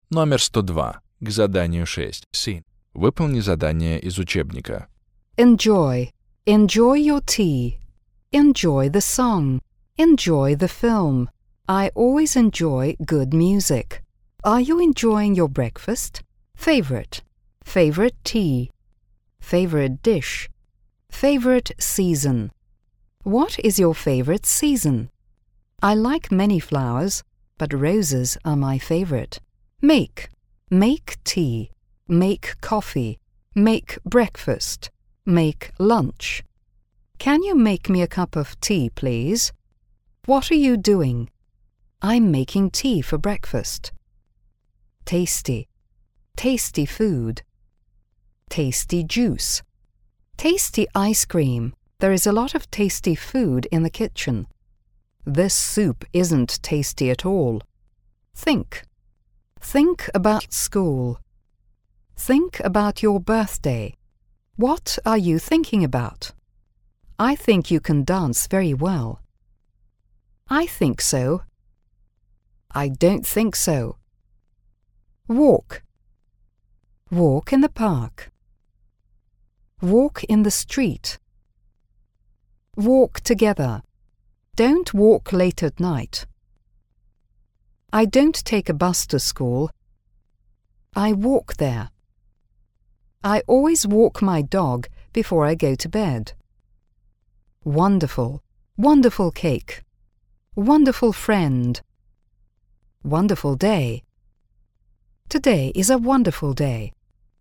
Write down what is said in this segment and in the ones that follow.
Номер 102. К заданию 6. Scene. Выполни задание из учебника. Enjoy. Enjoy your tea. Enjoy the song. Enjoy the film. I always enjoy good music. Are you enjoying your breakfast? Favorite. Favorite tea. Favorite dish. Favorite season. What is your favorite season? I like many flowers, but roses are my favorite. Make. Make tea. Make coffee. Make breakfast. Make lunch. Can you make me a cup of tea, please? What are you doing? I'm making tea for breakfast. Tasty. Tasty food. Tasty juice. Tasty ice cream. There is a lot of tasty food in the kitchen. This soup isn't tasty at all. Think. Think about school. Think about your birthday. What are you thinking about? I think you can dance very well. I think so. I don't think so. Walk. Walk in the park. Walk in the street. Walk together. Don't walk late at night. I don't take a bus to school. I walk there. I always walk my dog before I go to bed. Wonderful. Wonderful cake. Wonderful friend. Wonderful day. Today is a wonderful day.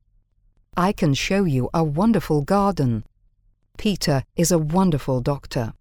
I can show you a wonderful garden. Peter is a wonderful doctor.